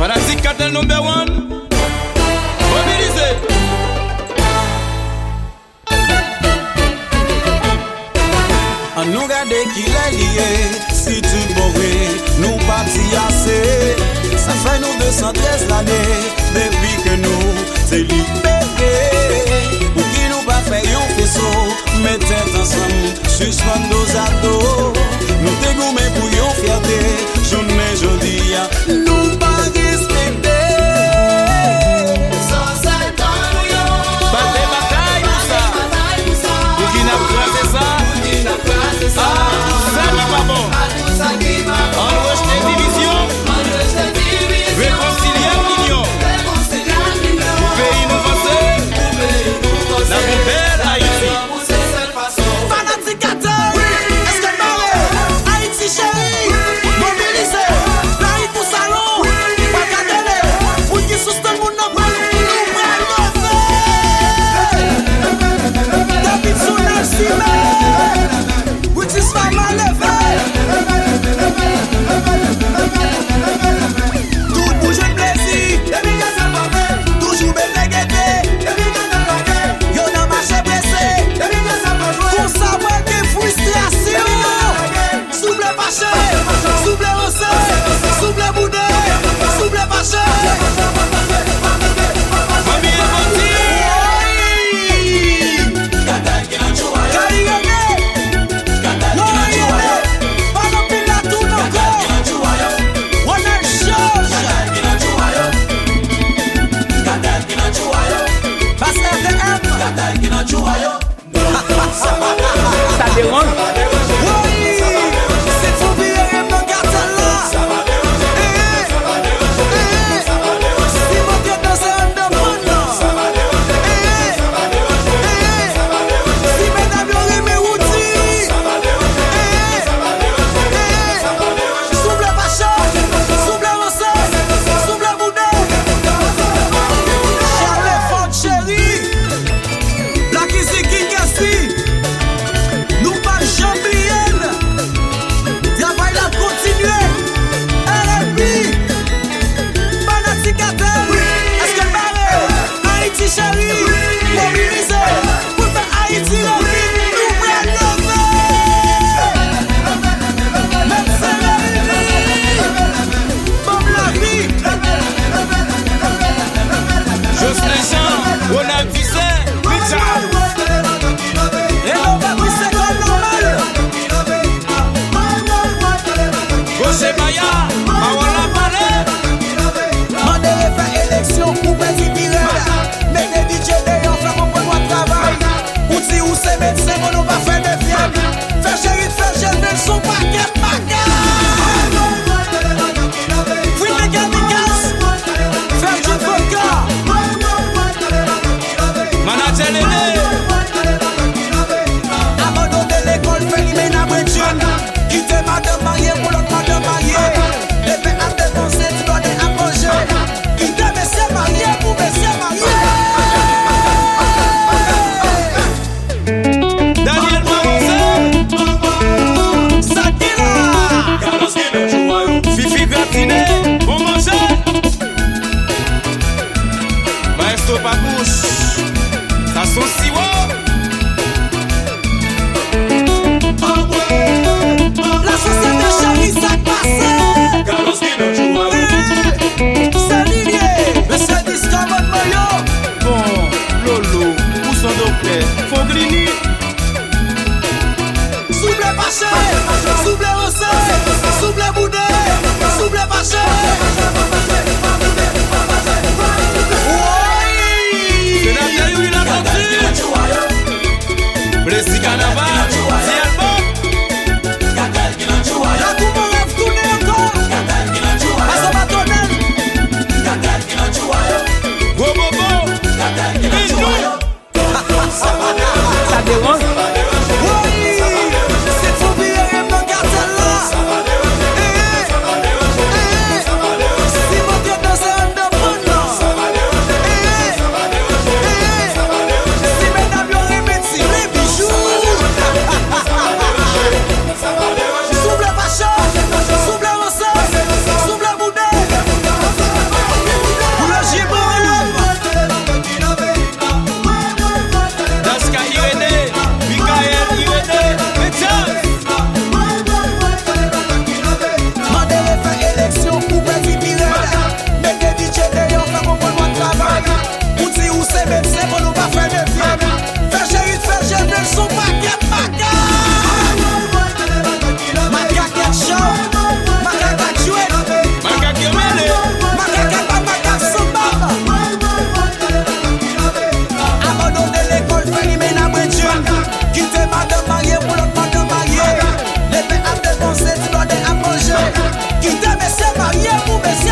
Fanatique cartel number one. Mobilisé. On nous garde qu'il est lié, si tout bourré, nous partis assez. Ça fait nous 213 l'année, depuis que nous t'es libérés. Pour qui nous pas fait un faisceau, mettez ensemble, suspend nos ados. Nous t'égoumons pour une fierté, journée jeudi, nous pas respecter. Bataille, pour qui n'a pas fait ça. Ça n'est pas bon. On rejette division. Réconcilier l'union. Pour pays nous avancer. La belle Haïti. Fanatique cartel, est-ce que Quitter monsieur marié pour monsieur